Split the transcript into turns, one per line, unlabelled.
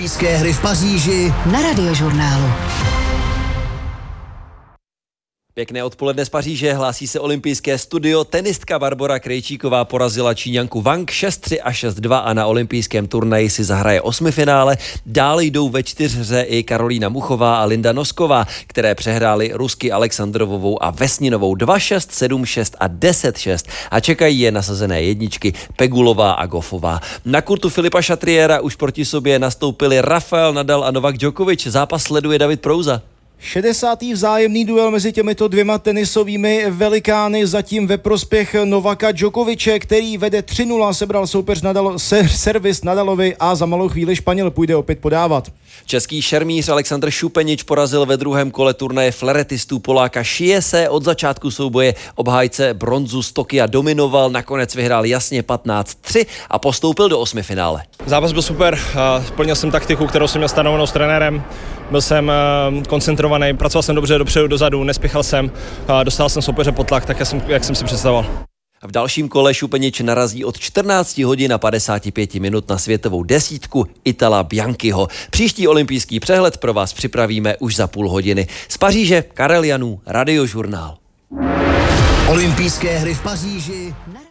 Olympijské hry v Paříži na Radiožurnálu.
Pěkné odpoledne z Paříže, hlásí se olympijské studio. Tenistka Barbora Krejčíková porazila Číňanku Wang 6-3 a 6-2 a na olympijském turnaji si zahraje osmifinále. Dále jdou ve čtyřhře i Karolína Muchová a Linda Nosková, které přehrály Rusky Alexandrovovou a Vesninovou 2-6, 7-6 a 10-6 a čekají je nasazené jedničky Pegulová a Goffová. Na kurtu Filipa Chatriera už proti sobě nastoupili Rafael Nadal a Novak Djokovic. Zápas sleduje David Prouza.
60. vzájemný duel mezi těmito dvěma tenisovými velikány zatím ve prospěch Novaka Djokoviče, který vede 3-0, sebral soupeř servis Nadalovi a za malou chvíli Španěl půjde opět podávat.
Český šermíř Alexandr Šupenič porazil ve druhém kole turnaje fleretistů Poláka Šiese. Od začátku souboje obhájce bronzu z Tokia dominoval, nakonec vyhrál jasně 15-3 a postoupil do osmifinále.
Zápas byl super, plnil jsem taktiku, kterou jsem měl stanovenou s trenérem. Byl jsem koncentrovaný, pracoval jsem dobře dopředu, dozadu, nespěchal jsem, dostal jsem soupeře pod tlak, tak jak jsem si představoval.
V dalším kole Šupenič narazí od 14 hodin a 55 minut na světovou desítku Itala Bianchiho. Příští olympijský přehled pro vás připravíme už za půl hodiny. Z Paříže Karel Janů, Radiožurnál.
Olympijské hry v Paříži.